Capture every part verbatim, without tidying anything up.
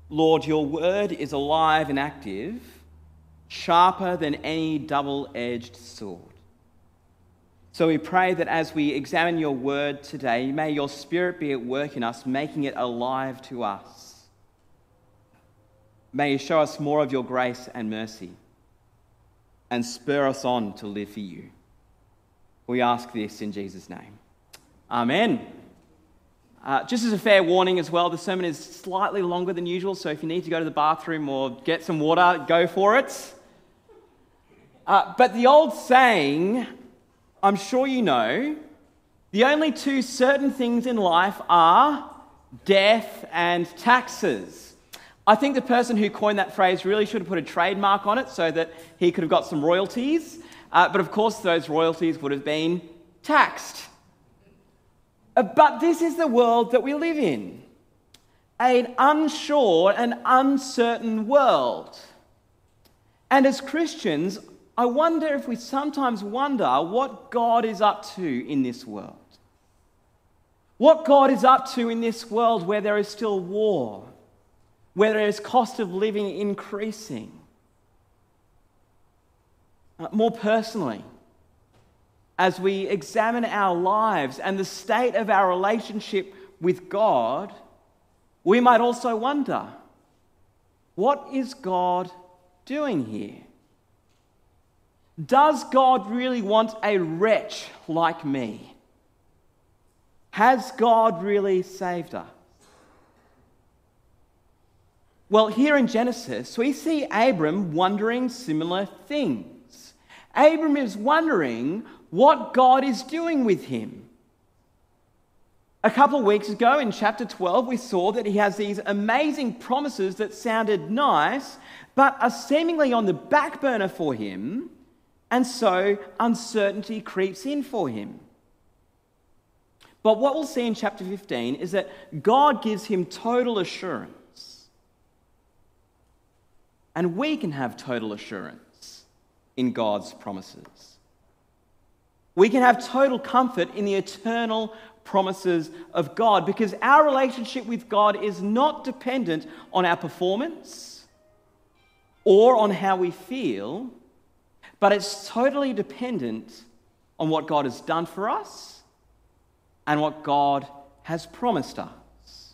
Lord, your word is alive and active, sharper than any double-edged sword. So we pray that as we examine your word today, may your Spirit be at work in us, making it alive to us. May you show us more of your grace and mercy and spur us on to live for you. We ask this in Jesus' name. Amen. Uh, just as a fair warning as well, the sermon is slightly longer than usual, so if you need to go to the bathroom or get some water, go for it. Uh, but the old saying, I'm sure you know, the only two certain things in life are death and taxes. I think the person who coined that phrase really should have put a trademark on it so that he could have got some royalties. Uh, but of course, those royalties would have been taxed. Uh, but this is the world that we live in. An unsure and uncertain world. And as Christians, I wonder if we sometimes wonder what God is up to in this world. What God is up to in this world where there is still war, where there is cost of living increasing. Uh, more personally, as we examine our lives and the state of our relationship with God, we might also wonder, what is God doing here? Does God really want a wretch like me? Has God really saved us? Well, here in Genesis, we see Abram wondering similar things. Abram is wondering what God is doing with him. A couple of weeks ago in chapter twelve, we saw that he has these amazing promises that sounded nice, but are seemingly on the back burner for him, and so uncertainty creeps in for him. But what we'll see in chapter fifteen is that God gives him total assurance. And we can have total assurance in God's promises. We can have total comfort in the eternal promises of God because our relationship with God is not dependent on our performance or on how we feel, but it's totally dependent on what God has done for us and what God has promised us.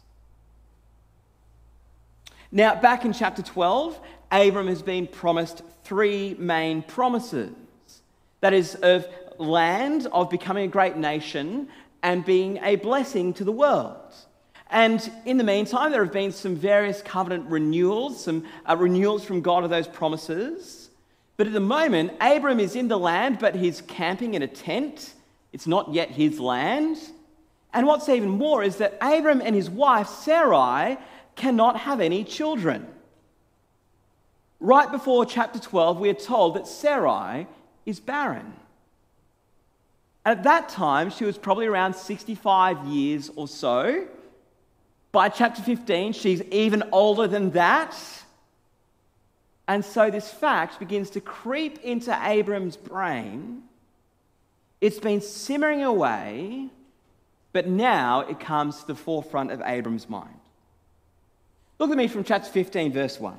Now, back in chapter twelve, Abram has been promised three main promises. That is, of land, of becoming a great nation, and being a blessing to the world. And in the meantime, there have been some various covenant renewals, some uh, renewals from God of those promises. But at the moment, Abram is in the land, but he's camping in a tent. It's not yet his land. And what's even more is that Abram and his wife, Sarai, cannot have any children. Right before chapter twelve, we are told that Sarai is barren. At that time, she was probably around sixty-five years or so. By chapter fifteen, she's even older than that. And so this fact begins to creep into Abram's brain. It's been simmering away, but now it comes to the forefront of Abram's mind. Look at me from chapter fifteen, verse one.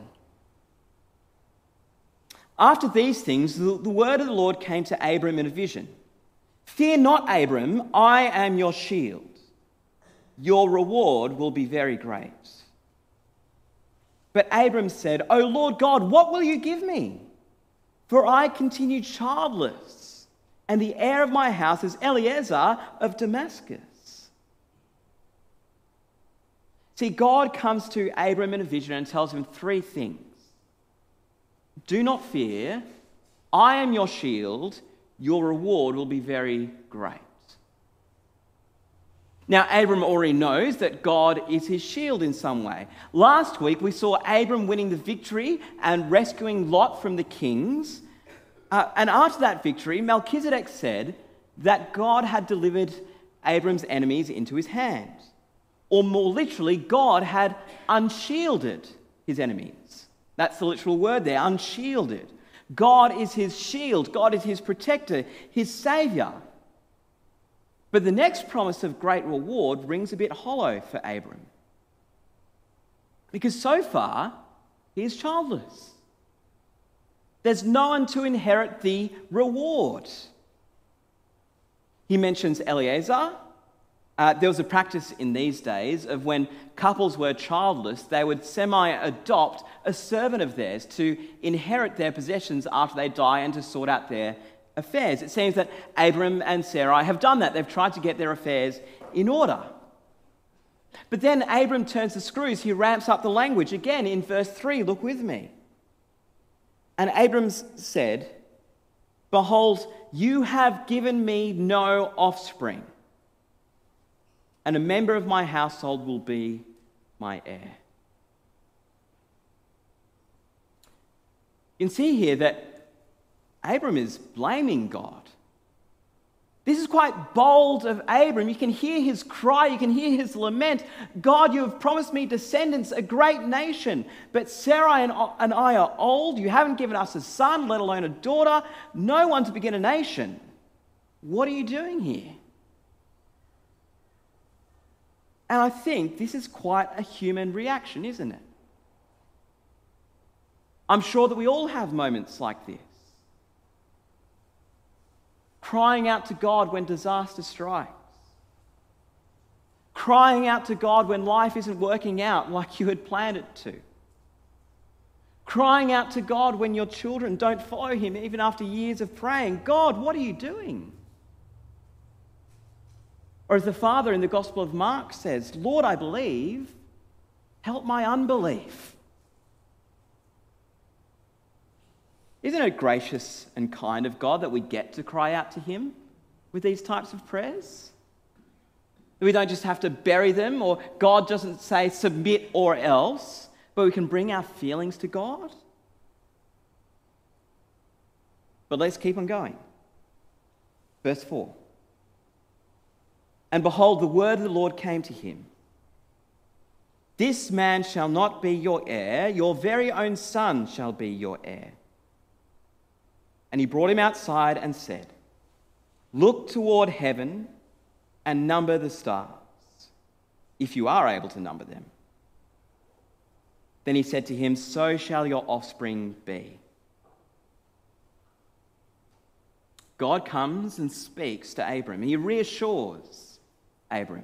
After these things, the, the word of the Lord came to Abram in a vision. Fear not, Abram, I am your shield. Your reward will be very great. But Abram said, O Lord God, what will you give me? For I continue childless, and the heir of my house is Eliezer of Damascus. See, God comes to Abram in a vision and tells him three things. Do not fear, I am your shield, your reward will be very great. Now, Abram already knows that God is his shield in some way. Last week, we saw Abram winning the victory and rescuing Lot from the kings. Uh, and after that victory, Melchizedek said that God had delivered Abram's enemies into his hand. Or more literally, God had unshielded his enemies. That's the literal word there, unshielded. God is his shield. God is his protector, his saviour. But the next promise of great reward rings a bit hollow for Abram. Because so far, he is childless. There's no one to inherit the reward. He mentions Eliezer. Uh, there was a practice in these days of when couples were childless, they would semi-adopt a servant of theirs to inherit their possessions after they die and to sort out their affairs. It seems that Abram and Sarai have done that. They've tried to get their affairs in order. But then Abram turns the screws. He ramps up the language again in verse three. Look with me. And Abram said, "Behold, you have given me no offspring, and a member of my household will be my heir." You can see here that Abram is blaming God. This is quite bold of Abram. You can hear his cry, you can hear his lament. "God, you have promised me descendants, a great nation, but Sarai and I are old. You haven't given us a son, let alone a daughter, no one to begin a nation. What are you doing here?" And I think this is quite a human reaction, isn't it? I'm sure that we all have moments like this. Crying out to God when disaster strikes. Crying out to God when life isn't working out like you had planned it to. Crying out to God when your children don't follow him even after years of praying. "God, what are you doing?" Or as the Father in the Gospel of Mark says, "Lord, I believe, help my unbelief." Isn't it gracious and kind of God that we get to cry out to him with these types of prayers? That we don't just have to bury them, or God doesn't say submit or else, but we can bring our feelings to God? But let's keep on going. Verse four. "And behold, the word of the Lord came to him. This man shall not be your heir, your very own son shall be your heir. And he brought him outside and said, Look toward heaven and number the stars, if you are able to number them. Then he said to him, So shall your offspring be." God comes and speaks to Abram. He reassures Abram.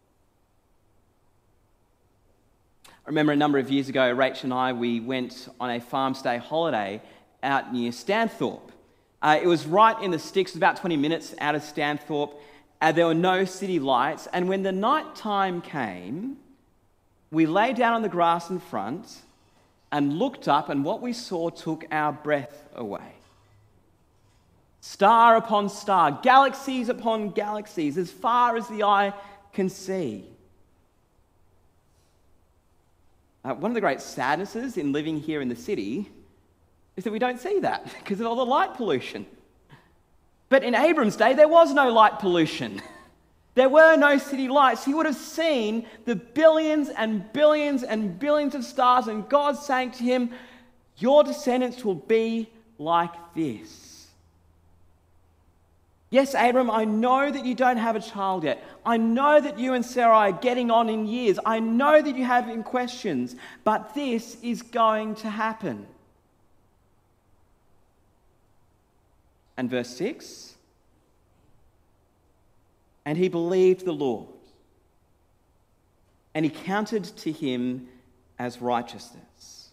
I remember a number of years ago, Rach and I, we went on a farm stay holiday out near Stanthorpe. Uh, it was right in the sticks, about twenty minutes out of Stanthorpe. Uh, there were no city lights. And when the night time came, we lay down on the grass in front and looked up, and what we saw took our breath away. Star upon star, galaxies upon galaxies, as far as the eye can see. Uh, one of the great sadnesses in living here in the city is that we don't see that because of all the light pollution. But in Abram's day, there was no light pollution. There were no city lights. He would have seen the billions and billions and billions of stars, and God saying to him, Your descendants will be like this. Yes, Abram, I know that you don't have a child yet. I know that you and Sarai are getting on in years. I know that you have in questions, but this is going to happen. And verse six, and he believed the Lord, and he counted to him as righteousness.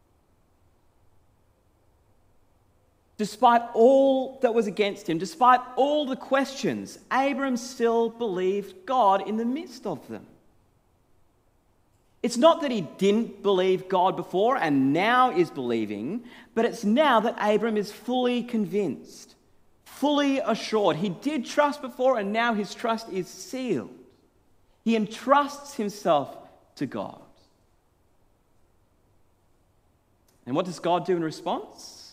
Despite all that was against him, despite all the questions, Abram still believed God in the midst of them. It's not that he didn't believe God before and now is believing, but it's now that Abram is fully convinced, fully assured. He did trust before, and now his trust is sealed. He entrusts himself to God. And what does God do in response?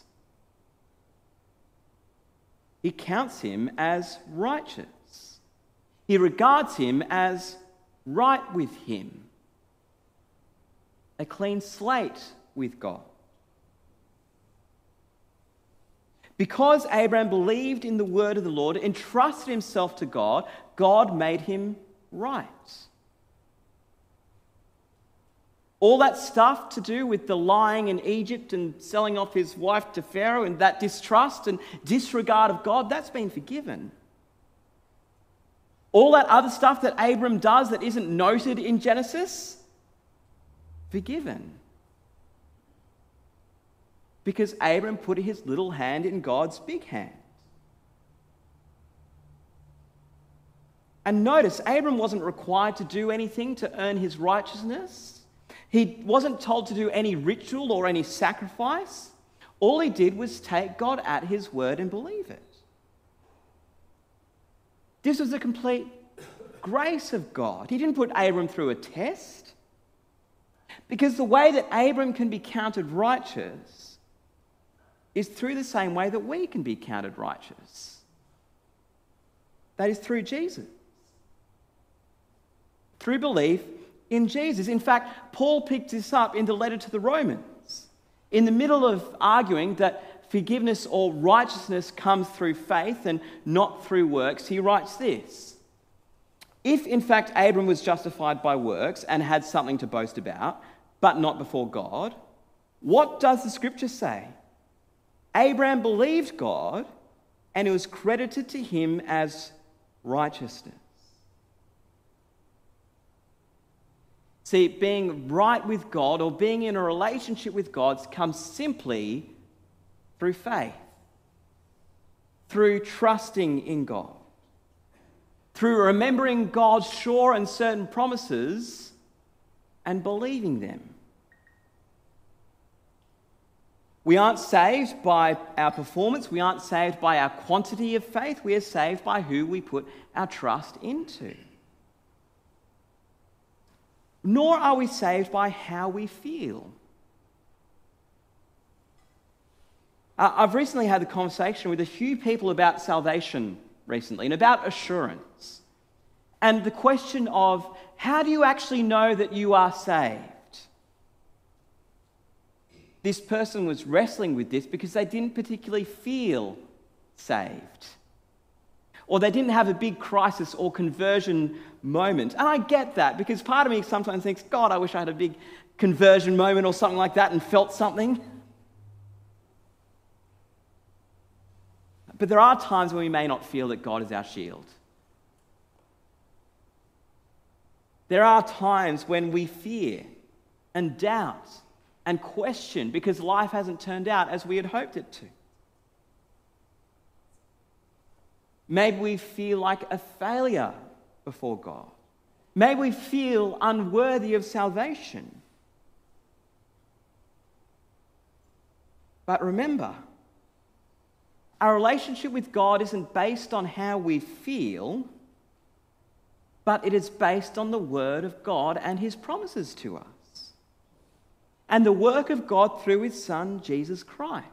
He counts him as righteous. He regards him as right with him. A clean slate with God. Because Abraham believed in the word of the Lord, entrusted himself to God, God made him right. All that stuff to do with the lying in Egypt and selling off his wife to Pharaoh and that distrust and disregard of God, that's been forgiven. All that other stuff that Abram does that isn't noted in Genesis, forgiven. Because Abram put his little hand in God's big hand. And notice, Abram wasn't required to do anything to earn his righteousness. He wasn't told to do any ritual or any sacrifice. All he did was take God at his word and believe it. This was a complete grace of God. He didn't put Abram through a test. Because the way that Abram can be counted righteous is through the same way that we can be counted righteous. That is through Jesus. Through belief in Jesus. In fact, Paul picked this up in the letter to the Romans. In the middle of arguing that forgiveness or righteousness comes through faith and not through works, he writes this: if in fact Abram was justified by works and had something to boast about, but not before God, what does the scripture say? Abraham believed God, and it was credited to him as righteousness. See, being right with God or being in a relationship with God comes simply through faith, through trusting in God, through remembering God's sure and certain promises and believing them. We aren't saved by our performance. We aren't saved by our quantity of faith. We are saved by who we put our trust into. Nor are we saved by how we feel. Uh, I've recently had a conversation with a few people about salvation recently and about assurance. And the question of, how do you actually know that you are saved? This person was wrestling with this because they didn't particularly feel saved. Or they didn't have a big crisis or conversion moment. And I get that, because part of me sometimes thinks, God, I wish I had a big conversion moment or something like that and felt something. But there are times when we may not feel that God is our shield. There are times when we fear and doubt and question because life hasn't turned out as we had hoped it to. Maybe we feel like a failure before God. Maybe we feel unworthy of salvation. But remember, our relationship with God isn't based on how we feel, but it is based on the Word of God and His promises to us, and the work of God through His Son, Jesus Christ.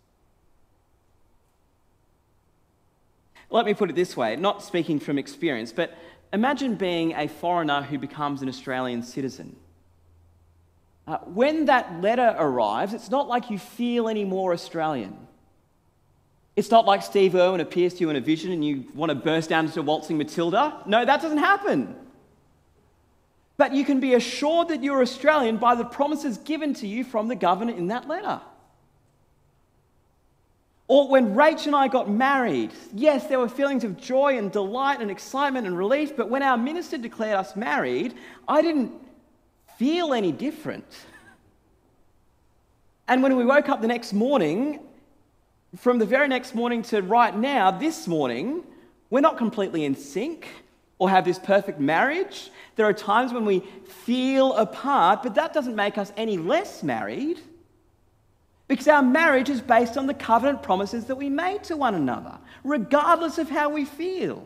Let me put it this way, not speaking from experience, but imagine being a foreigner who becomes an Australian citizen. Uh, when that letter arrives, it's not like you feel any more Australian. It's not like Steve Irwin appears to you in a vision and you want to burst down into Waltzing Matilda. No, that doesn't happen. But you can be assured that you're Australian by the promises given to you from the government in that letter. Or when Rach and I got married, yes, there were feelings of joy and delight and excitement and relief, but when our minister declared us married, I didn't feel any different. And when we woke up the next morning, from the very next morning to right now, this morning, we're not completely in sync or have this perfect marriage. There are times when we feel apart, but that doesn't make us any less married, because our marriage is based on the covenant promises that we made to one another, regardless of how we feel.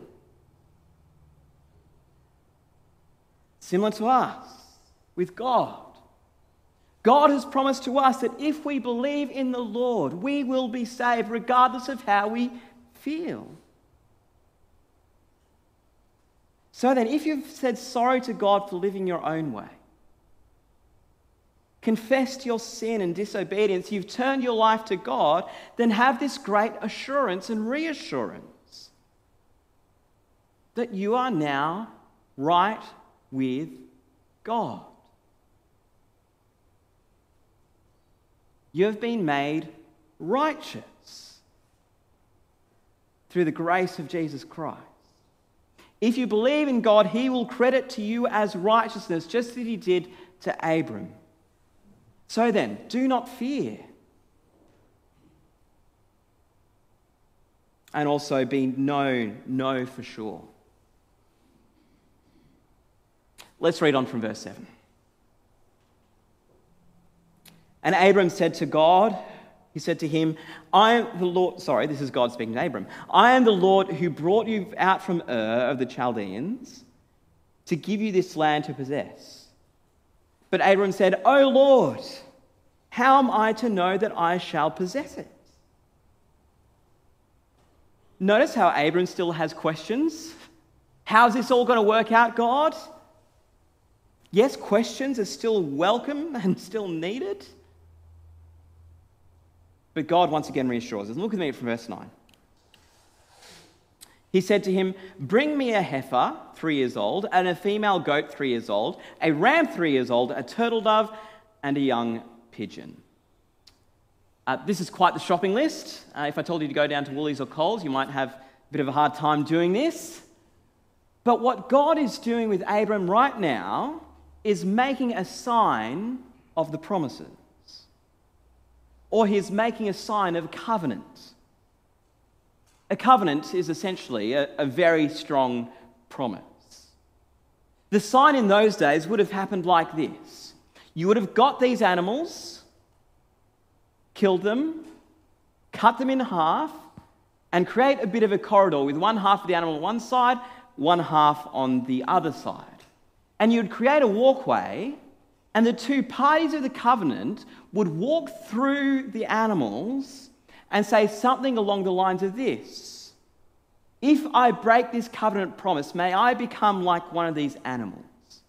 Similar to us, with God. God has promised to us that if we believe in the Lord, we will be saved regardless of how we feel. So then, if you've said sorry to God for living your own way, confessed your sin and disobedience, you've turned your life to God, then have this great assurance and reassurance that you are now right with God. You have been made righteous through the grace of Jesus Christ. If you believe in God, he will credit to you as righteousness, just as he did to Abram. So then, do not fear. And also be known, know for sure. Let's read on from verse seven. And Abram said to God, he said to him, I am the Lord, sorry, this is God speaking to Abram. I am the Lord who brought you out from Ur of the Chaldeans to give you this land to possess. But Abram said, O Lord, how am I to know that I shall possess it? Notice how Abram still has questions. How's this all going to work out, God? Yes, questions are still welcome and still needed. But God once again reassures us. Look with me from verse nine. He said to him, bring me a heifer, three years old, and a female goat, three years old, a ram, three years old, a turtle dove, and a young pigeon. Uh, this is quite the shopping list. Uh, if I told you to go down to Woolies or Coles, you might have a bit of a hard time doing this. But what God is doing with Abram right now is making a sign of the promises. Or he's making a sign of covenant. A covenant is essentially a, a very strong promise. The sign in those days would have happened like this. You would have got these animals, killed them, cut them in half, and create a bit of a corridor with one half of the animal on one side, one half on the other side. And you'd create a walkway, and the two parties of the covenant would walk through the animals and say something along the lines of this. If I break this covenant promise, may I become like one of these animals.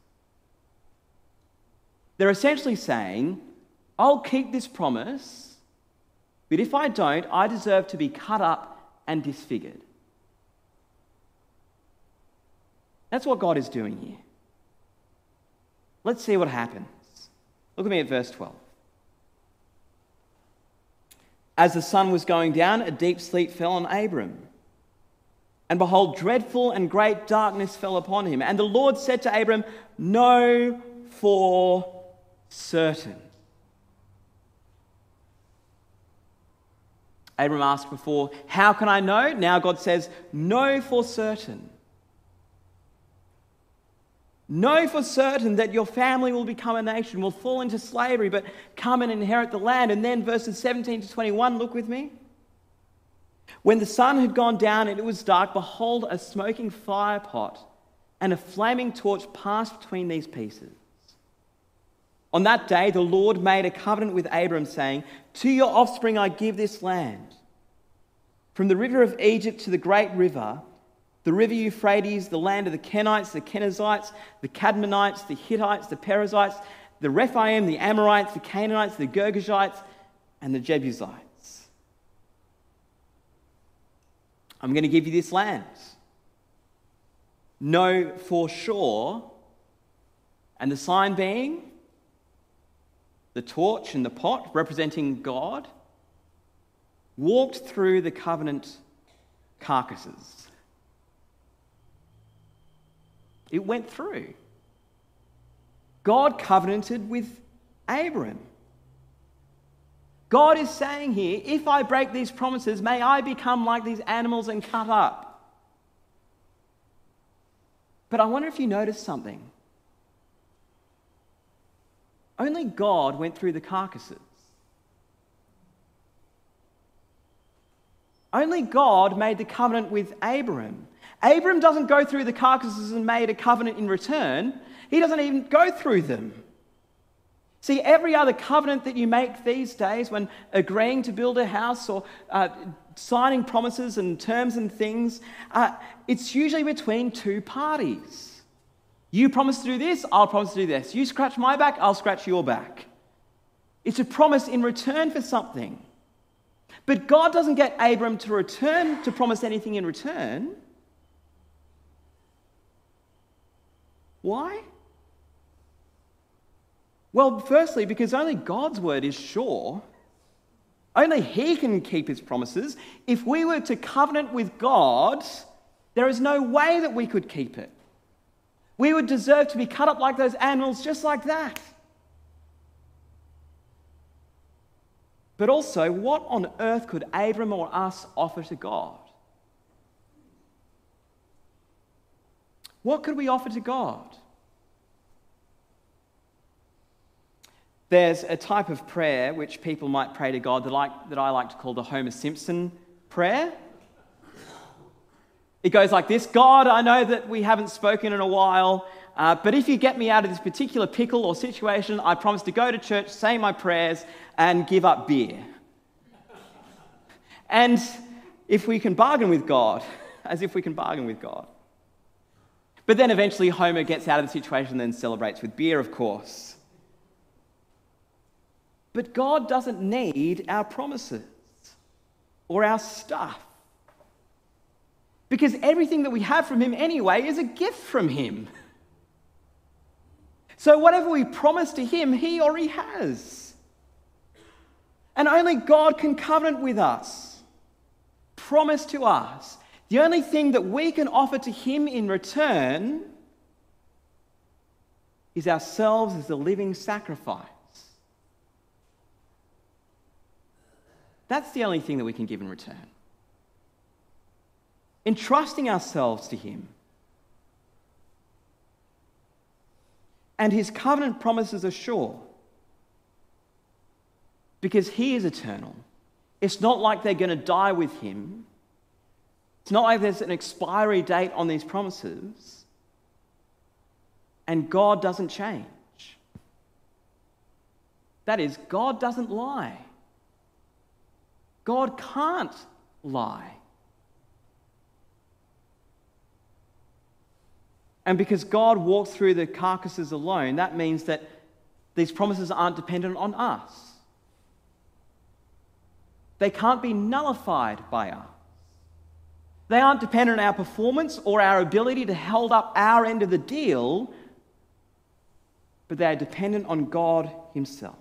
They're essentially saying, I'll keep this promise, but if I don't, I deserve to be cut up and disfigured. That's what God is doing here. Let's see what happens. Look at me at verse twelve. As the sun was going down, a deep sleep fell on Abram. And behold, dreadful and great darkness fell upon him. And the Lord said to Abram, know for certain. Abram asked before, how can I know? Now God says, know for certain. Know for certain that your family will become a nation, will fall into slavery, but come and inherit the land. And then verses seventeen to twenty-one, look with me. When the sun had gone down and it was dark, behold, a smoking fire pot and a flaming torch passed between these pieces. On that day, the Lord made a covenant with Abram, saying, to your offspring I give this land. From the river of Egypt to the great river, the river Euphrates, the land of the Kenites, the Kenizzites, the Cadmonites, the Hittites, the Perizzites, the Rephaim, the Amorites, the Canaanites, the Girgashites, and the Jebusites. I'm going to give you this land. Know for sure, and the sign being the torch and the pot representing God walked through the covenant carcasses. It went through. God covenanted with Abram. God is saying here, if I break these promises, may I become like these animals and cut up. But I wonder if you noticed something. Only God went through the carcasses. Only God made the covenant with Abram. Abram doesn't go through the carcasses and made a covenant in return. He doesn't even go through them. See, every other covenant that you make these days, when agreeing to build a house or uh, signing promises and terms and things, uh, it's usually between two parties. You promise to do this, I'll promise to do this. You scratch my back, I'll scratch your back. It's a promise in return for something. But God doesn't get Abram to return, to promise anything in return. Why? Well, firstly, because only God's word is sure. Only he can keep his promises. If we were to covenant with God, there is no way that we could keep it. We would deserve to be cut up like those animals just like that. But also, what on earth could Abram or us offer to God? What could we offer to God? There's a type of prayer which people might pray to God that, like, that I like to call the Homer Simpson prayer. It goes like this: God, I know that we haven't spoken in a while, uh, but if you get me out of this particular pickle or situation, I promise to go to church, say my prayers, and give up beer. And if we can bargain with God, as if we can bargain with God. But then eventually Homer gets out of the situation and then celebrates with beer, of course. But God doesn't need our promises or our stuff, because everything that we have from him anyway is a gift from him. So whatever we promise to him, he already has. And only God can covenant with us, promise to us. The only thing that we can offer to him in return is ourselves as a living sacrifice. That's the only thing that we can give in return. Entrusting ourselves to him. And his covenant promises are sure, because he is eternal. It's not like they're going to die with him. It's not like there's an expiry date on these promises. And God doesn't change. That is, God doesn't lie. God can't lie. And because God walked through the carcasses alone, that means that these promises aren't dependent on us. They can't be nullified by us. They aren't dependent on our performance or our ability to hold up our end of the deal, but they are dependent on God himself.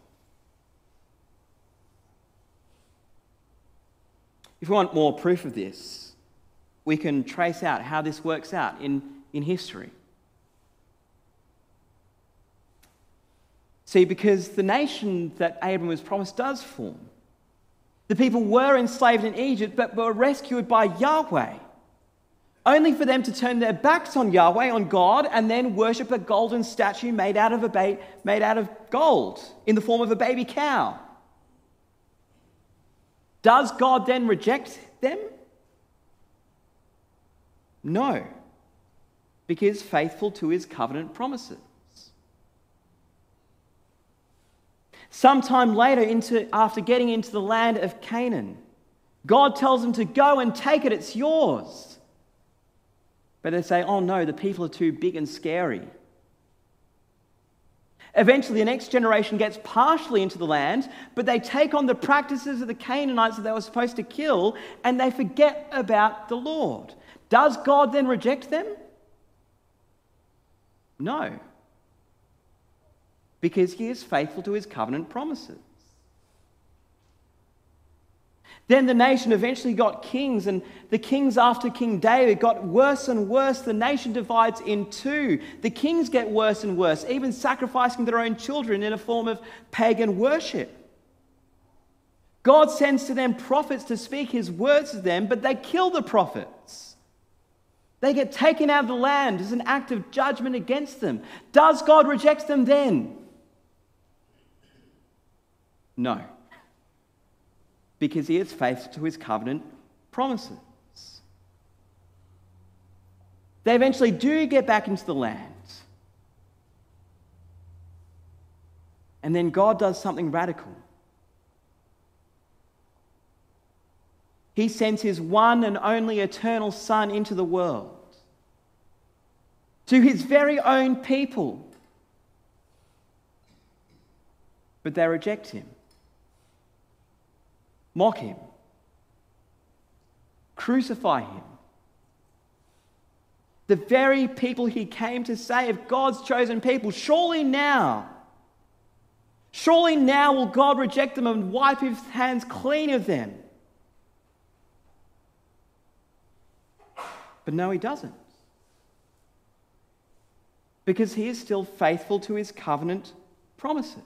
If we want more proof of this, we can trace out how this works out in, in history. See, because the nation that Abram was promised does form. The people were enslaved in Egypt, but were rescued by Yahweh, only for them to turn their backs on Yahweh, on God, and then worship a golden statue made out of a ba- made out of gold in the form of a baby cow. Does God then reject them? No, because he is faithful to his covenant promises. Sometime later, into, after getting into the land of Canaan, God tells them to go and take it, it's yours. But they say, oh no, the people are too big and scary. Eventually, the next generation gets partially into the land, but they take on the practices of the Canaanites that they were supposed to kill, and they forget about the Lord. Does God then reject them? No. Because he is faithful to his covenant promises. Then the nation eventually got kings, and the kings after King David got worse and worse. The nation divides in two. The kings get worse and worse, even sacrificing their own children in a form of pagan worship. God sends to them prophets to speak his words to them, but they kill the prophets. They get taken out of the land as an act of judgment against them. Does God reject them then? No. Because he is faithful to his covenant promises. They eventually do get back into the land. And then God does something radical. He sends his one and only eternal Son into the world, to his very own people. But they reject him, mock him, crucify him. The very people he came to save, God's chosen people, surely now, Surely now will God reject them and wipe his hands clean of them. But no, he doesn't. Because he is still faithful to his covenant promises.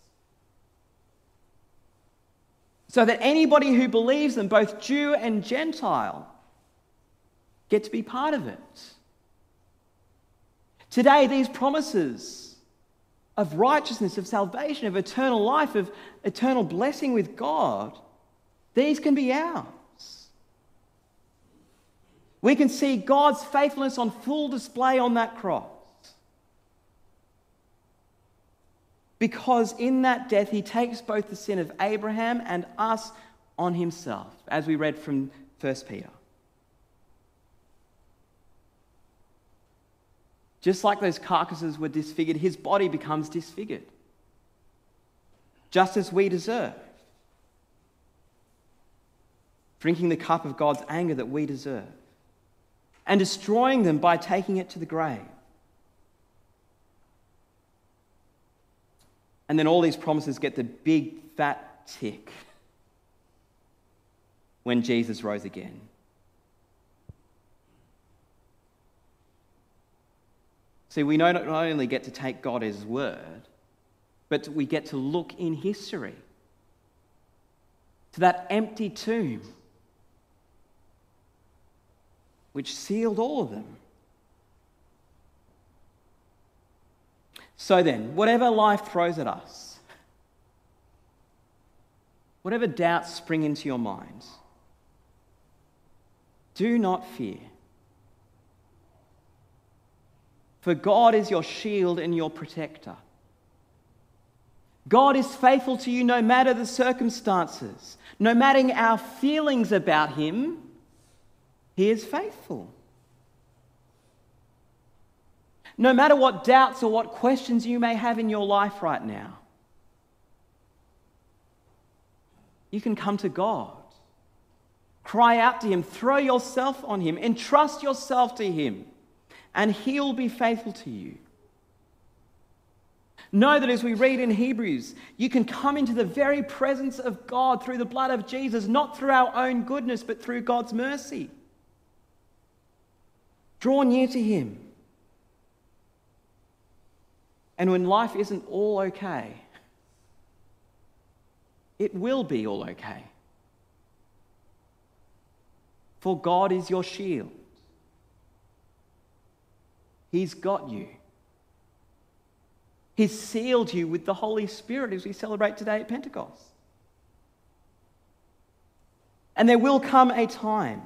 So that anybody who believes them, both Jew and Gentile, get to be part of it. Today, these promises of righteousness, of salvation, of eternal life, of eternal blessing with God, these can be ours. We can see God's faithfulness on full display on that cross. Because in that death, he takes both the sin of Abraham and us on himself, as we read from First Peter. Just like those carcasses were disfigured, his body becomes disfigured, just as we deserve, drinking the cup of God's anger that we deserve, and destroying them by taking it to the grave. And then all these promises get the big fat tick when Jesus rose again. See, we not only get to take God at his word, but we get to look in history to that empty tomb which sealed all of them. So then, whatever life throws at us, whatever doubts spring into your mind, do not fear. For God is your shield and your protector. God is faithful to you no matter the circumstances. No matter our feelings about him, he is faithful. No matter what doubts or what questions you may have in your life right now, you can come to God. Cry out to him, throw yourself on him, entrust yourself to him, and he'll be faithful to you. Know that as we read in Hebrews, you can come into the very presence of God through the blood of Jesus, not through our own goodness, but through God's mercy. Draw near to him. And when life isn't all okay, it will be all okay. For God is your shield. He's got you. He's sealed you with the Holy Spirit as we celebrate today at Pentecost. And there will come a time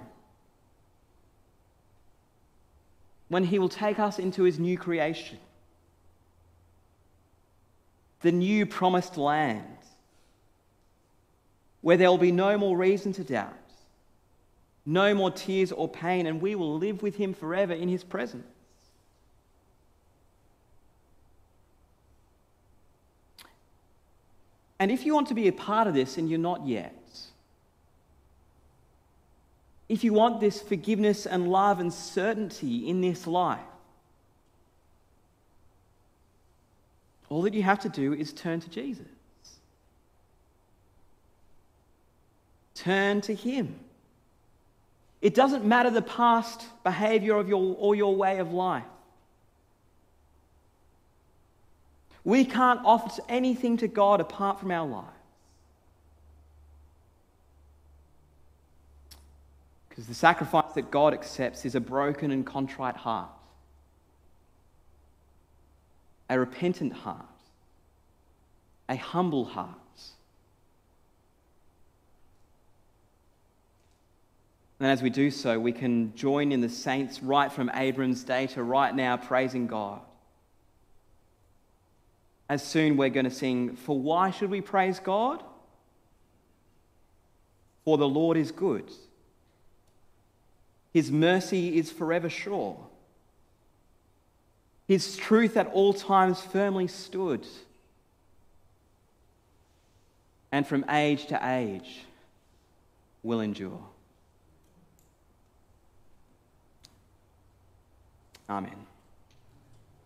when he will take us into his new creation, the new promised land, where there will be no more reason to doubt, no more tears or pain, and we will live with him forever in his presence. And if you want to be a part of this and you're not yet, if you want this forgiveness and love and certainty in this life, all that you have to do is turn to Jesus. Turn to him. It doesn't matter the past behavior of your or your way of life. We can't offer anything to God apart from our lives. Because the sacrifice that God accepts is a broken and contrite heart, a repentant heart, a humble heart. And as we do so, we can join in the saints right from Abram's day to right now, praising God. As soon we're going to sing, for why should we praise God? For the Lord is good. His mercy is forever sure. His truth at all times firmly stood. And from age to age will endure. Amen.